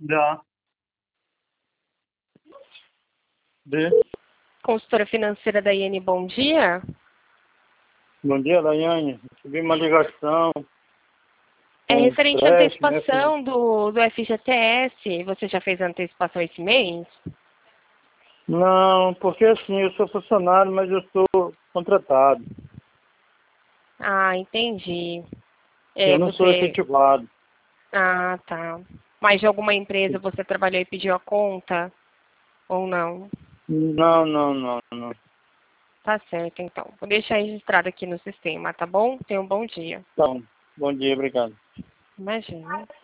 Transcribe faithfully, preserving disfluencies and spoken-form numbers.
Da. De. Consultora financeira da I N, bom dia. Bom dia, Daiane. Recebi uma ligação. É com referente à creche, né, antecipação do, do F G T S. Você já fez a antecipação esse mês? Não, porque assim, eu sou funcionário, mas eu sou contratado. Ah, entendi. É, Eu não sou você... efetivado. Ah, tá. Mas de alguma empresa você trabalhou e pediu a conta? Ou não? Não, não, não, não. Tá certo, então. Vou deixar registrado aqui no sistema, tá bom? Tenha um bom dia. Então, bom dia, obrigado. Imagina.